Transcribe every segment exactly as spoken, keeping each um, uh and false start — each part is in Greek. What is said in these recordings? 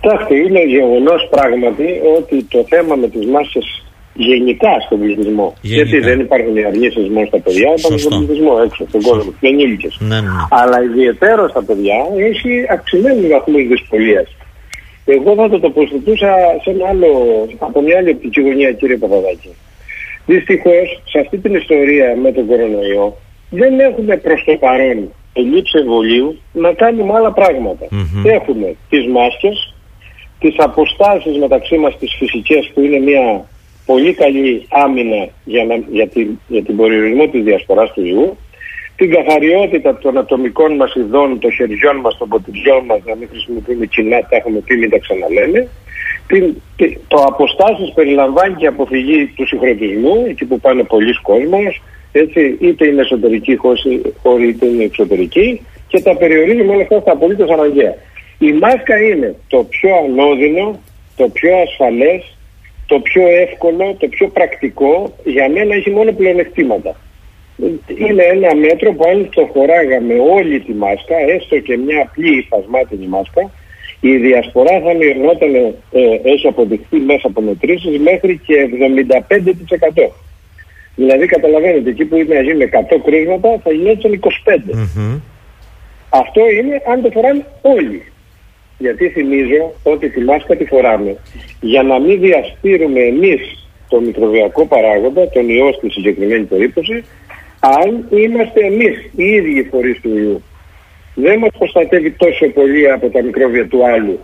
Κοιτάξτε, είναι γεγονός πράγματι ότι το θέμα με τις μάσκες γενικά στον πληθυσμό, γιατί δεν υπάρχουν οι αρνήσεις μόνο στα παιδιά, υπάρχουν στον πληθυσμό έξω, στον κόσμο, στους ενήλικες. Ναι, ναι. Αλλά ιδιαίτερα στα παιδιά έχει αυξημένους βαθμούς δυσκολίας. Εγώ θα το τοποθετούσα σε ένα άλλο, από μια άλλη οπτική γωνία, κύριε Παπαδάκη. Δυστυχώς, σε αυτή την ιστορία με τον κορονοϊό, δεν έχουμε προς το παρόν ελλείψη εμβολίου να κάνουμε άλλα πράγματα. Mm-hmm. Έχουμε τις μάσκες, τις αποστάσεις μεταξύ μας τις φυσικές, που είναι μια πολύ καλή άμυνα για, να, για, την, για την περιορισμό της διασποράς του ιού, την καθαριότητα των ατομικών μας ειδών, των χεριών μας, των ποτηριών μας, να μην χρησιμοποιούμε κοινά, τα έχουμε πει, μην τα ξαναλέμε. Την, το αποστάσεις περιλαμβάνει και αποφυγή του συγχρονισμού, εκεί που πάνε πολλοί κόσμος, έτσι, είτε είναι εσωτερική χώρη είτε είναι εξωτερική, και τα περιορίζουμε όλα αυτά στα απολύτως αναγκαία. Η μάσκα είναι το πιο ανώδυνο, το πιο ασφαλές, το πιο εύκολο, το πιο πρακτικό. Για μένα έχει μόνο πλεονεκτήματα. Είναι ένα μέτρο που αν το φοράγαμε όλη τη μάσκα, έστω και μια απλή υφασμάτινη μάσκα, η διασπορά θα μειωνόταν, ε, έχει αποδειχθεί μέσα από μετρήσεις, μέχρι και εβδομήντα πέντε τοις εκατό. Δηλαδή καταλαβαίνετε, εκεί που είναι να γίνουν εκατό κρούσματα θα γινόταν είκοσι πέντε. Mm-hmm. Αυτό είναι αν το φοράνε όλοι. Γιατί θυμίζω ότι τη μάσκα τη φοράμε για να μην διασπείρουμε εμείς το μικροβιακό παράγοντα, τον ιό στη συγκεκριμένη περίπτωση, αν είμαστε εμείς οι ίδιοι φορείς του ιού. Δεν μας προστατεύει τόσο πολύ από τα μικρόβια του άλλου.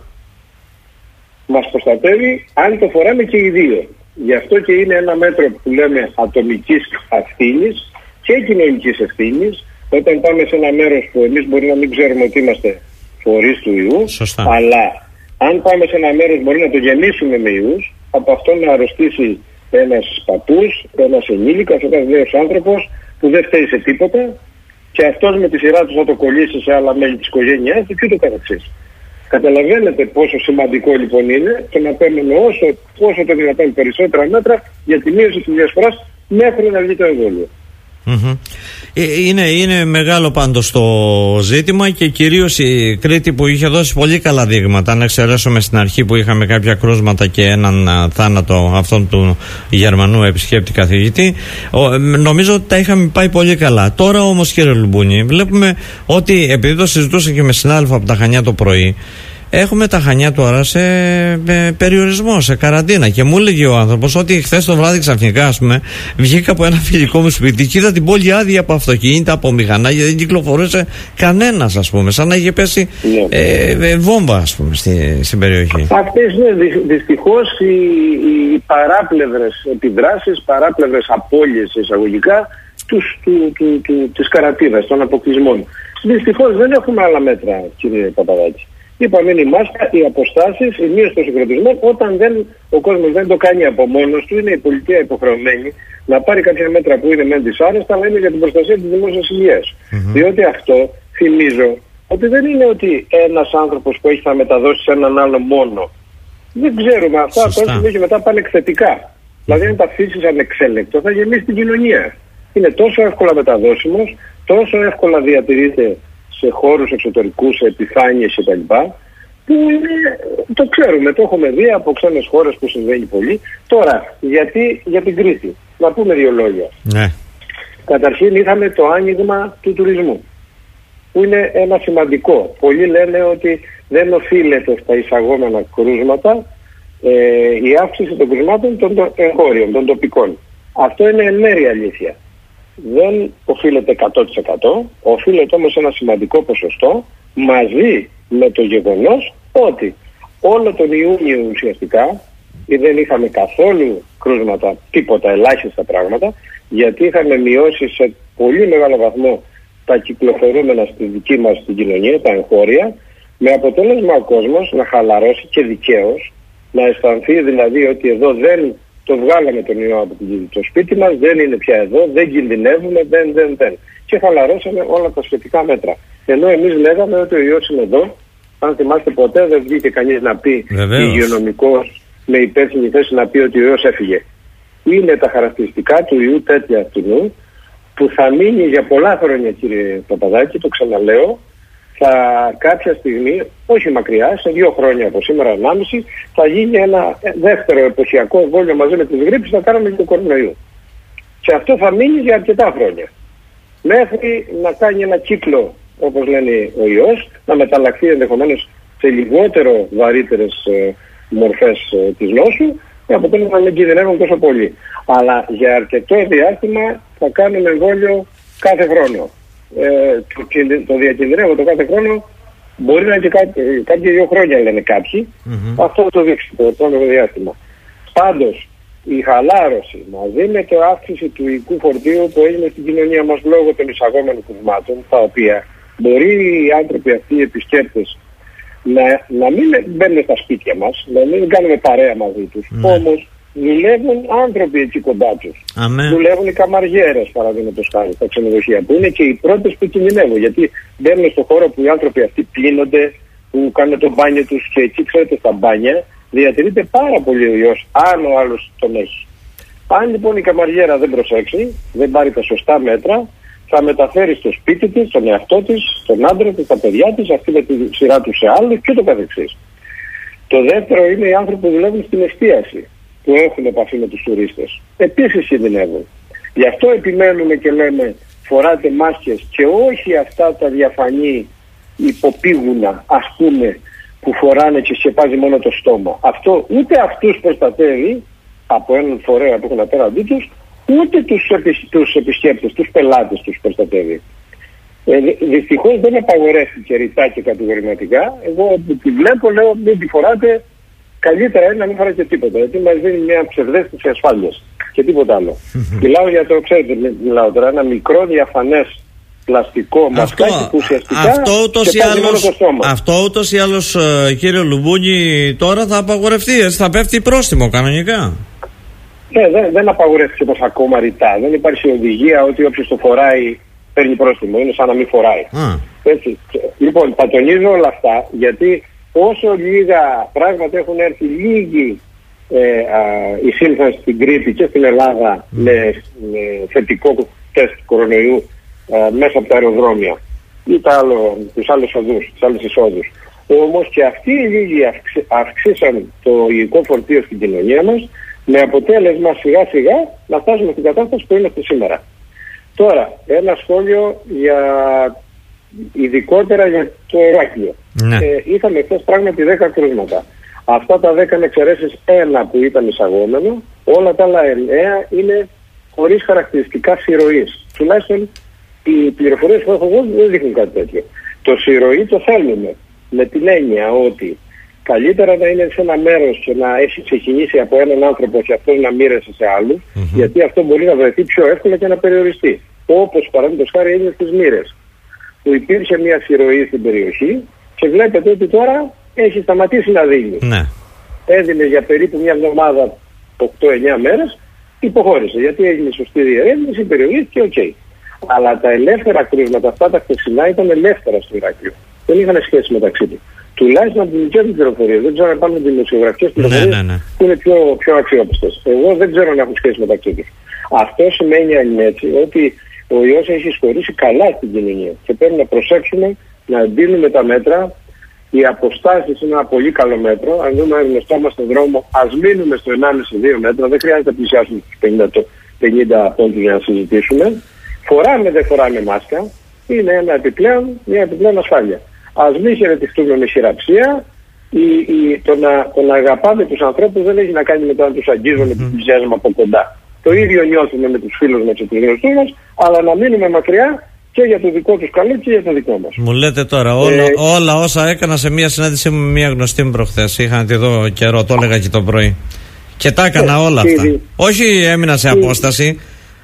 Μας προστατεύει αν το φοράμε και οι δύο. Γι' αυτό και είναι ένα μέτρο που λέμε ατομικής ευθύνης και κοινωνικής ευθύνης. Όταν πάμε σε ένα μέρος που εμείς μπορεί να μην ξέρουμε ότι είμαστε φορείς του ιού, σωστά, αλλά αν πάμε σε ένα μέρος μπορεί να το γεμίσουμε με ιούς, από αυτό να αρρωστήσει ένας παππούς, ένας ενήλικας, ένας νέος άνθρωπος που δεν φταίει σε τίποτα, και αυτός με τη σειρά του θα το κολλήσει σε άλλα μέλη της οικογένειάς του και ούτω καθεξής. Καταλαβαίνετε πόσο σημαντικό λοιπόν είναι το να παίρνουμε όσο, όσο το δυνατόν περισσότερα μέτρα για τη μείωση της διασποράς μέχρι να βγει το εμβόλιο. Mm-hmm. Είναι, είναι μεγάλο πάντως το ζήτημα, και κυρίως η Κρήτη που είχε δώσει πολύ καλά δείγματα. Αν εξαιρέσουμε στην αρχή που είχαμε κάποια κρούσματα και έναν α, θάνατο αυτόν του Γερμανού επισκέπτη καθηγητή, ο, νομίζω ότι τα είχαμε πάει πολύ καλά. Τώρα όμως, κύριε Λουμπούνη, βλέπουμε ότι, επειδή το συζητούσα και με συνάδελφο από τα Χανιά το πρωί, έχουμε τα Χανιά τώρα σε ε, περιορισμό, σε καραντίνα. Και μου έλεγε ο άνθρωπος ότι χθες το βράδυ ξαφνικά, ας πούμε, βγήκα από ένα φιλικό μου σπίτι και είδα την πόλη άδεια από αυτοκίνητα, από μηχανάκια, δεν κυκλοφορούσε κανένας, ας πούμε, σαν να είχε πέσει ε, ε, βόμβα, ας πούμε, στη, στην περιοχή. Αυτές είναι δυστυχώς οι, οι παράπλευρες επιδράσεις, παράπλευρες απώλειες εισαγωγικά τους, του, του, του, της καραντίνας, των αποκλεισμών. Δυστυχώς δεν έχουμε άλλα μέτρα, κύριε Παπαδάκη. Είπαμε, είναι η μάσκα, οι αποστάσεις, η μείωση των συγκροτισμών. Όταν δεν, ο κόσμος δεν το κάνει από μόνος του, είναι η πολιτεία υποχρεωμένη να πάρει κάποια μέτρα που είναι μεν δυσάρεστα, αλλά είναι για την προστασία της δημόσιας υγείας. Mm-hmm. Διότι αυτό, θυμίζω, ότι δεν είναι ότι ένας άνθρωπος που έχει θα μεταδώσει σε έναν άλλο μόνο. Δεν ξέρουμε αυτά, τώρα και μετά πάνε εκθετικά. Mm-hmm. Δηλαδή, αν τα αφήσεις ανεξέλεκτο, θα γεμίσει την κοινωνία. Είναι τόσο εύκολα μεταδώσιμος, τόσο εύκολα διατηρείται σε χώρους εξωτερικούς, σε επιφάνειες κτλ. Που είναι, το ξέρουμε, το έχουμε δει από ξένες χώρες που συμβαίνει πολύ. Τώρα, γιατί για την Κρήτη, να πούμε δύο λόγια. Ναι. Καταρχήν είχαμε το άνοιγμα του τουρισμού, που είναι ένα σημαντικό. Πολλοί λένε ότι δεν οφείλεται στα εισαγόμενα κρούσματα ε, η αύξηση των κρούσματων των εγχώριων, των τοπικών. Αυτό είναι εν μέρει αλήθεια. Δεν οφείλεται εκατό τοις εκατό, οφείλεται όμως ένα σημαντικό ποσοστό, μαζί με το γεγονός ότι όλο τον Ιούνιο ουσιαστικά δεν είχαμε καθόλου κρούσματα, τίποτα, ελάχιστα πράγματα, γιατί είχαμε μειώσει σε πολύ μεγάλο βαθμό τα κυκλοφορούμενα στη δική μας την κοινωνία, τα εγχώρια, με αποτέλεσμα ο κόσμος να χαλαρώσει, και δικαίως, να αισθανθεί δηλαδή ότι εδώ δεν το βγάλαμε τον ιό από το σπίτι μας, δεν είναι πια εδώ, δεν κινδυνεύουμε, δεν, δεν, δεν. Και χαλαρώσαμε όλα τα σχετικά μέτρα. Ενώ εμείς λέγαμε ότι ο ιός είναι εδώ. Αν θυμάστε, ποτέ δεν βγήκε κανείς να πει, υγειονομικός με υπεύθυνη θέση, να πει ότι ο ιός έφυγε. Είναι τα χαρακτηριστικά του ιού τέτοια αυτού που θα μείνει για πολλά χρόνια, κύριε Παπαδάκη, το ξαναλέω, θα κάποια στιγμή, όχι μακριά, σε δύο χρόνια από σήμερα, ενάμιση, θα γίνει ένα δεύτερο εποχιακό εμβόλιο μαζί με τις γρίπες, θα κάνουμε και το κορονοϊό. Και αυτό θα μείνει για αρκετά χρόνια. Μέχρι να κάνει ένα κύκλο, όπως λένε ο ιός, να μεταλλαχθεί ενδεχομένως σε λιγότερο βαρύτερες ε, μορφές ε, της νόσου, και από τότε να μην κινδυνεύουν τόσο πολύ. Αλλά για αρκετό διάστημα θα κάνουμε εμβόλιο κάθε χρόνο. Ε, το, το διακινδυνεύω το κάθε χρόνο μπορεί να είναι και κάποιοι δύο χρόνια, λένε κάποιοι. Mm-hmm. Αυτό το δείξει το επόμενο διάστημα. Πάντως, η χαλάρωση μαζί με το αύξηση του οικού φορτίου που έγινε στην κοινωνία μας λόγω των εισαγόμενων κρουσμάτων, τα οποία μπορεί οι άνθρωποι αυτοί οι επισκέπτες να, να μην μπαίνουν στα σπίτια μας, να μην κάνουμε παρέα μαζί τους, mm. όμως δουλεύουν άνθρωποι εκεί κοντά τους. Amen. Δουλεύουν οι καμαριέρες, παραδείγματος χάρη, στα ξενοδοχεία, που είναι και οι πρώτες που κινδυνεύουν, γιατί μπαίνουν στον χώρο που οι άνθρωποι αυτοί πλύνονται, που κάνουν το μπάνιο τους, και εκεί, ξέρετε, στα μπάνια διατηρείται πάρα πολύ ο ιός, αν ο άλλος τον έχει. Αν λοιπόν η καμαριέρα δεν προσέξει, δεν πάρει τα σωστά μέτρα, θα μεταφέρει στο σπίτι της, στον εαυτό της, στον άντρα της, τα παιδιά της, αυτή με τη σειρά του σε άλλους και το καθεξής. Το δεύτερο είναι οι άνθρωποι που δουλεύουν στην εστίαση, που έχουν επαφή με τους τουρίστες. Επίσης κινδυνεύουν. Γι' αυτό επιμένουμε και λέμε φοράτε μάσκες και όχι αυτά τα διαφανή υποπήγουνα, ας πούμε, που φοράνε και σκεπάζει μόνο το στόμα. Αυτό ούτε αυτούς προστατεύει από έναν φορέα που έχουν απέναντί τους, ούτε τους, επι, τους επισκέπτες, τους πελάτες τους προστατεύει. Ε, δυστυχώς δεν απαγορεύτηκε ρητά και κατηγορηματικά. Εγώ που τη βλέπω λέω μην τη φοράτε, καλύτερα είναι να μην φοράτε τίποτα, γιατί μας δίνει μια ψευδαίσθηση ασφάλειας και τίποτα άλλο. Μιλάω για το, ξέρετε, μιλάω τώρα, ένα μικρό διαφανές πλαστικό μασκάκι που ουσιαστικά αυτό ούτως ή άλλως, αυτό ούτως ή άλλως, κύριε Λουμπούνι, τώρα θα απαγορευτεί, θα πέφτει πρόστιμο κανονικά. Ναι, δεν, δεν απαγορεύτηκε πως ακόμα ρητά. Δεν υπάρχει οδηγία ότι όποιος το φοράει παίρνει πρόστιμο. Είναι σαν να μην φοράει. Mm. Έτσι. Λοιπόν, τα τονίζω όλα αυτά γιατί όσο λίγα πράγματα έχουν έρθει, λίγοι ε, α, εισήλθαν στην Κρήτη και στην Ελλάδα mm. με, με θετικό τεστ κορονοϊού α, μέσα από τα αεροδρόμια ή τα άλλο, τους άλλους οδούς, τις άλλες εισόδους. Όμως και αυτοί οι λίγοι αυξή, αυξήσαν το υλικό φορτίο στην κοινωνία μας, με αποτέλεσμα σιγά σιγά να φτάσουμε στην κατάσταση που είμαστε σήμερα. Τώρα, ένα σχόλιο για ειδικότερα για το Ηράκλειο. Ναι. Ε, είχαμε χθες πράγματι δέκα κρούσματα. Αυτά τα δέκα με εξαιρέσεις ένα που ήταν εισαγόμενο, όλα τα άλλα εννέα είναι χωρίς χαρακτηριστικά συρροής. Τουλάχιστον οι πληροφορίες που έχω εγώ δεν δείχνουν κάτι τέτοιο. Το συρροή το θέλουμε με την έννοια ότι καλύτερα να είναι σε ένα μέρος και να έχει ξεκινήσει από έναν άνθρωπο και αυτός να μοίρασε σε άλλους, mm-hmm. γιατί αυτό μπορεί να βρεθεί πιο εύκολα και να περιοριστεί. Όπως παραδείγματος χάρη έγινε στις Μοίρες, που υπήρχε μια συρροή στην περιοχή και βλέπετε ότι τώρα έχει σταματήσει να δίνει. Ναι. Έδινε για περίπου μια εβδομάδα, οκτώ εννέα μέρες, υποχώρησε γιατί έγινε σωστή διερεύνηση, περιορίστηκε, οκ. Okay. Αλλά τα ελεύθερα κρούσματα, αυτά τα χθεσινά ήταν ελεύθερα στο Ηράκλειο. Δεν είχαν σχέση μεταξύ του. Τουλάχιστον από την δικιά του πληροφορία. Δεν ξέρω αν υπάρχουν δημοσιογραφικές πληροφορίες ναι, ναι, ναι. που είναι πιο, πιο αξιόπιστες. Εγώ δεν ξέρω αν έχουν σχέση μεταξύ του. Αυτό σημαίνει, αν είναι έτσι, ότι ο ιός έχει εισχωρήσει καλά στην κοινωνία και πρέπει να προσέξουμε να εντείνουμε τα μέτρα. Οι αποστάσεις είναι ένα πολύ καλό μέτρο. Αν δούμε ένα γνωστό μας στον δρόμο, ας μείνουμε στο ενάμιση με δύο μέτρα. Δεν χρειάζεται να πλησιάσουμε στους πενήντα πόντους για να συζητήσουμε. Φοράμε, δεν φοράμε μάσκα. Είναι ένα επιπλέον, μια επιπλέον ασφάλεια. Ας μην χαιρετιστούμε με χειραψία. Η, η, το, να, το να αγαπάμε τους ανθρώπους δεν έχει να κάνει με το να τους αγγίζουμε, mm-hmm. τους πλησιάζουμε από κοντά. Το ίδιο νιώθουμε με τους φίλους μας και τους γνωστούς μας, αλλά να μείνουμε μακριά και για το δικό τους καλό και για το δικό μας. Μου λέτε τώρα, όλα, ε, όλα όσα έκανα σε μια συνάντηση με μια γνωστή μου προχθές. Είχα να τη δω καιρό, το έλεγα και το πρωί. Και τα έκανα ε, όλα αυτά. Ήδη. Όχι έμεινα σε απόσταση.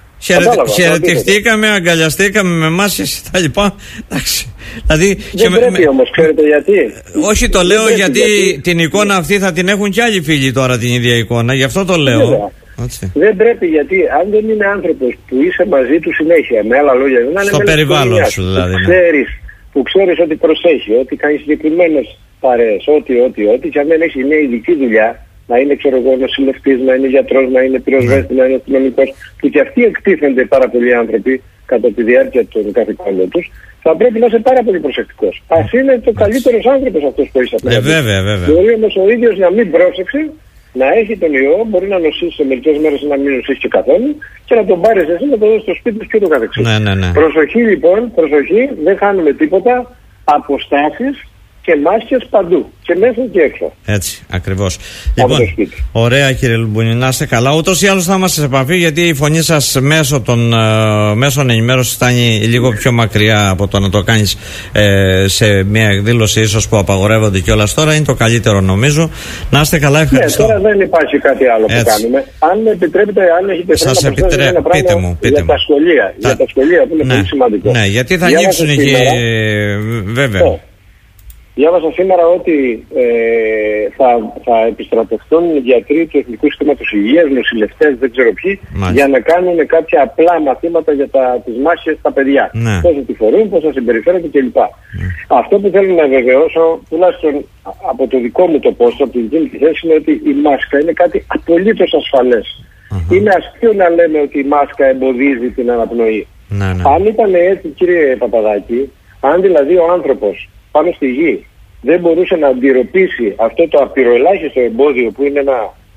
Χαιρετιστήκαμε, αγκαλιαστήκαμε με μάσκες και τα λοιπά. Δηλαδή, δεν πρέπει με, όμως, ξέρετε γιατί. Όχι, το λέω γιατί, γιατί την εικόνα αυτή θα την έχουν κι άλλοι φίλοι τώρα την ίδια εικόνα. Γι' αυτό το λέω. Δεν πρέπει, γιατί αν δεν είναι άνθρωπος που είσαι μαζί του συνέχεια, με άλλα λόγια, δεν στο περιβάλλον σου δηλαδή. Που ξέρεις, που ξέρεις ότι προσέχει, ότι κάνει συγκεκριμένες παρέες, ότι, ότι, ότι, και αν δεν έχει μια ειδική δουλειά, να είναι, ξέρω εγώ, νοσηλευτής, να είναι γιατρός, να είναι πυροσβέστης, να είναι αστυνομικός, που και αυτοί εκτίθενται πάρα πολλοί άνθρωποι, κατά τη διάρκεια των καθηκόντων τους, θα πρέπει να είσαι πάρα πολύ προσεκτικός. Ας είναι το καλύτερος άνθρωπος αυτός που είσαι απέναντι. Ε, βέβαια, βέβαια. Μπορεί όμως ο ίδιος να μην πρόσεξε, να έχει τον ιό, μπορεί να νοσήσει σε μερικές μέρες ή να μην νοσήσει και καθόλου και να τον πάρεις εσύ, να τον δώσεις στο σπίτι του και ούτω καθεξής. Ναι, ναι, ναι. Προσοχή λοιπόν, προσοχή, δεν χάνουμε τίποτα, αποστάσεις και μάσκες παντού, και μέσα και έξω. Έτσι, ακριβώς. Λοιπόν, ωραία κύριε Λουμπούνη, να είστε καλά. Ούτως ή άλλως θα είμαστε σε επαφή, γιατί η φωνή σας μέσω των uh, μέσων ενημέρωσης φτάνει λίγο πιο μακριά από το να το κάνεις ε, σε μια εκδήλωση ίσως που απαγορεύονται κιόλας τώρα. Είναι το καλύτερο νομίζω. Να είστε καλά, ευχαριστώ. Ναι, τώρα δεν υπάρχει κάτι άλλο Έτσι. που κάνουμε. Αν επιτρέπετε, αν έχετε σας επιτρέ... ένα πείτε μου, πείτε για μου. τα σχολεία, τα... για τα σχολεία που είναι ναι, πολύ σημαντικό. Ναι, γιατί θα ανοίξουν εκεί, βέβαια. Oh. Διάβασα σήμερα ότι ε, θα, θα επιστρατευτούν γιατροί του Εθνικού Συστήματος Υγείας, νοσηλευτές, δεν ξέρω ποιοι, Μάλιστα. για να κάνουν κάποια απλά μαθήματα για τα, τις μάσκες στα παιδιά. Ναι. Πώς θα τη φορούν, πώς θα συμπεριφέρονται κλπ. Ναι. Αυτό που θέλω να βεβαιώσω, τουλάχιστον από το δικό μου το πόστο, από τη δική μου τη θέση, είναι ότι η μάσκα είναι κάτι απολύτως ασφαλές. Uh-huh. Είναι αστείο να λέμε ότι η μάσκα εμποδίζει την αναπνοή. Ναι, ναι. Αν ήταν έτσι, κύριε Παπαδάκη, αν δηλαδή ο άνθρωπος πάνω στη γη δεν μπορούσε να αντιρροπήσει αυτό το απειροελάχιστο εμπόδιο που είναι ένα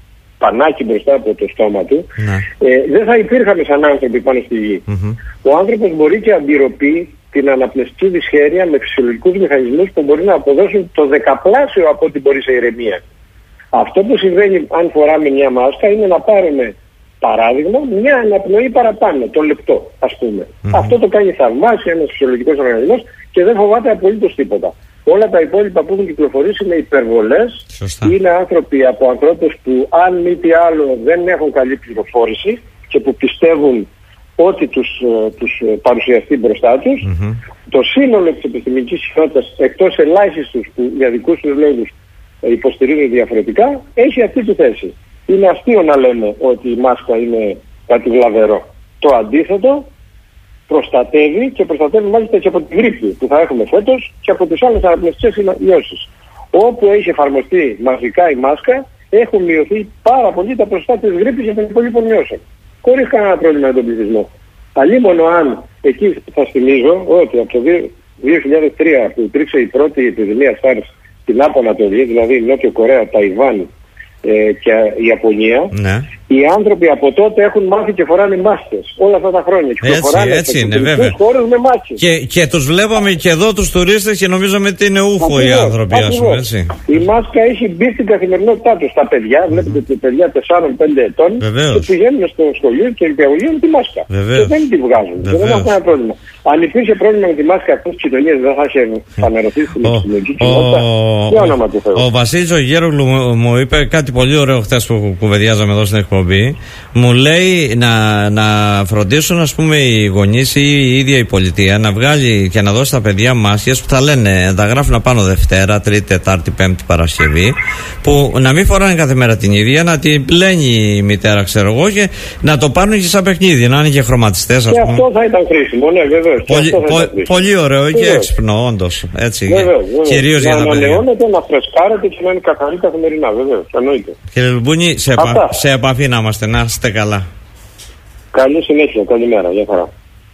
πανάκι μπροστά από το στόμα του, ναι. ε, δεν θα υπήρχαμε σαν άνθρωποι πάνω στη γη. Mm-hmm. Ο άνθρωπος μπορεί και αντιρροπεί την αναπνευστική δυσχέρεια με φυσιολογικούς μηχανισμούς που μπορεί να αποδώσουν το δεκαπλάσιο από ό,τι μπορεί σε ηρεμία. Αυτό που συμβαίνει αν φοράμε μια μάσκα είναι να πάρουμε παράδειγμα μια αναπνοή παραπάνω, το λεπτό ας πούμε. Mm-hmm. Αυτό το κάνει θαυμάσια ένας φυσιολογικός οργανισμός και δεν φοβάται απολύτως τίποτα. Όλα τα υπόλοιπα που έχουν κυκλοφορήσει είναι υπερβολές. Σωστά. Είναι άνθρωποι από ανθρώπους που αν μη τι άλλο δεν έχουν καλή πληροφόρηση και που πιστεύουν ό,τι τους, τους παρουσιαστεί μπροστά τους. Mm-hmm. Το σύνολο της επιστημονικής κοινότητας, εκτός ελάχιστους που για δικούς τους λόγους υποστηρίζουν διαφορετικά, έχει αυτή τη θέση. Είναι αστείο να λέμε ότι η μάσκα είναι κάτι βλαβερό. Το αντίθετο, προστατεύει και προστατεύει μάλιστα και από τη γρίπη που θα έχουμε φέτος και από τις άλλες αναπνευστικές ιώσεις. Όπου έχει εφαρμοστεί μαζικά η μάσκα, έχουν μειωθεί πάρα πολύ τα ποσοστά της γρίπης και των υπολείπων ιώσεων. Χωρίς κανένα πρόβλημα με τον πληθυσμό. Αλλήμονο αν εκεί θα θυμίζω ότι από το δύο χιλιάδες τρία που υπήρξε η πρώτη επιδημία SARS στην Άπο Ανατολή, δηλαδή Νότιο Κορέα, Ταϊβάν ε, και η Ιαπωνία, ναι. οι άνθρωποι από τότε έχουν μάθει και φοράνε μάσκες όλα αυτά τα χρόνια. Και έτσι, έτσι είναι, βέβαια. Με μάσκες. Και, και τους βλέπαμε και εδώ τους τουρίστες και νομίζαμε ότι είναι ούφο οι άνθρωποι. Ας πούμε, έτσι. Η μάσκα έχει μπει στην καθημερινότητά τους. Τα παιδιά, mm-hmm. βλέπετε τα παιδιά τεσσάρων πέντε ετών και πηγαίνουν στο σχολείο και υπηαγωγείων τη μάσκα. Βεβαίως. Και δεν τη βγάζουν. Και δεν έχουν κανένα πρόβλημα. Αν υπήρχε πρόβλημα με τη μάσκα αυτές τις κοινωνίες δεν θα είχε φανερωθεί στην επιστημονική κοινότητα. Τι όνομα του Θεού. Ο Βασίλης ο Γέρογλου μου είπε κάτι πολύ ωραίο χθες που κουβεντιάζαμε εδώ στην εκπομπή. Μου λέει να, να φροντίσουν, ας πούμε, οι γονείς ή η ίδια η πολιτεία να βγάλει και να δώσει στα παιδιά μάσκες που θα λένε, θα γράφουν απάνω Δευτέρα, Τρίτη, Τετάρτη, Πέμπτη, Παρασκευή, που να μην φοράνε κάθε μέρα την ίδια, να την πλένει η μητέρα, ξέρω εγώ, και να το πάρουν και σαν παιχνίδι, να είναι και χρωματιστές, ας πούμε. Και αυτό θα ήταν χρήσιμο, ναι, βεβαίως. Πολύ, πο, πολύ ωραίο και έξυπνο, όντως. Έτσι, βεβαίως, βεβαίως. Κυρίως για τα παιδιά. Να ανανεώνεται, να φρεσκάρετε και να είναι καθαρή καθημερινά, βεβαίως. Εννοείται. Κύριε Λουμπούνη, σε, επα, σε επαφή να είμαστε, να είστε καλά. Καλή συνέχεια, καλημέρα, γεια χαρά.